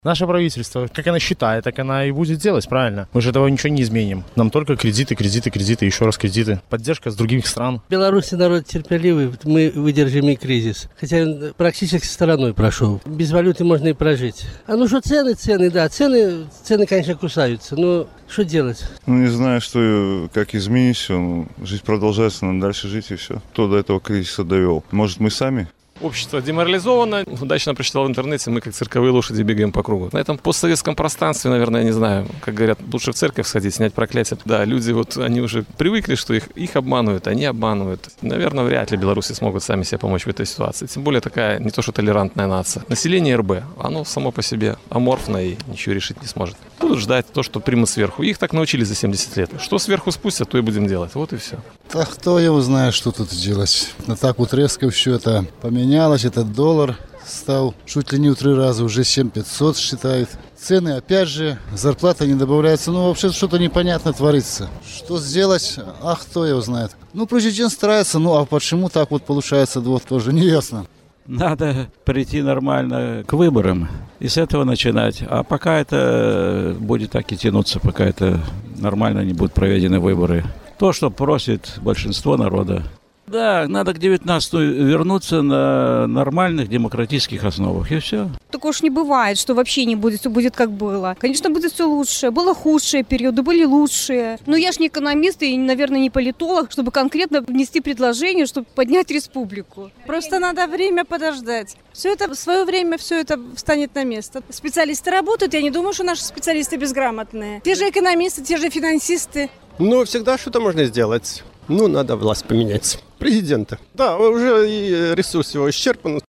Наше правительство, как оно считает, так оно и будет делать, правильно? Мы же этого ничего не изменим. Нам только кредиты, кредиты, кредиты, еще раз кредиты. Поддержка с других стран. В Беларуси народ терпеливый, мы выдержим и кризис. Хотя он практически стороной прошел. Без валюты можно и прожить. А ну что цены, да, цены, конечно, кусаются, но что делать? Не знаю, как изменить все. Жизнь продолжается, надо дальше жить и все. Кто до этого кризиса довел? Может, мы сами? Общество деморализовано. Удачно прочитал в интернете, мы как цирковые лошади бегаем по кругу. На этом постсоветском пространстве, наверное, я не знаю, как говорят, лучше в церковь сходить, снять проклятие. Да, люди они уже привыкли, что их обманывают, они обманывают. Наверное, вряд ли белорусы смогут сами себе помочь в этой ситуации. Тем более такая не то что толерантная нация. Население РБ, оно само по себе аморфно и ничего решить не сможет. Будут ждать то, что примут сверху. Их так научили за 70 лет. Что сверху спустят, то и будем делать. Вот и все. Да кто его знает, что тут делать. Но так вот резко все это поменялось. Этот доллар стал чуть ли не в 3 раза, уже 7500 считают. Цены, опять же, зарплата не добавляется. Ну, вообще что-то непонятно творится. Что сделать, кто его знает. Ну, президент старается, а почему так вот получается, вот тоже не ясно. Надо прийти нормально к выборам и с этого начинать. А пока это будет так и тянуться, пока это нормально не будут проведены выборы. То, что просит большинство народа. Да, надо к 19-му вернуться на нормальных демократических основах, и все. Такого уж не бывает, что вообще не будет, все будет как было. Конечно, будет все лучше. Было худшие периоды, были лучшие. Но я ж не экономист и, наверное, не политолог, чтобы конкретно внести предложение, чтобы поднять республику. Просто надо время подождать. Все это в свое время встанет на место. Специалисты работают, я не думаю, что наши специалисты безграмотные. Те же экономисты, те же финансисты. Всегда что-то можно сделать. Надо власть поменять. Президента. Да, уже и ресурс его исчерпан.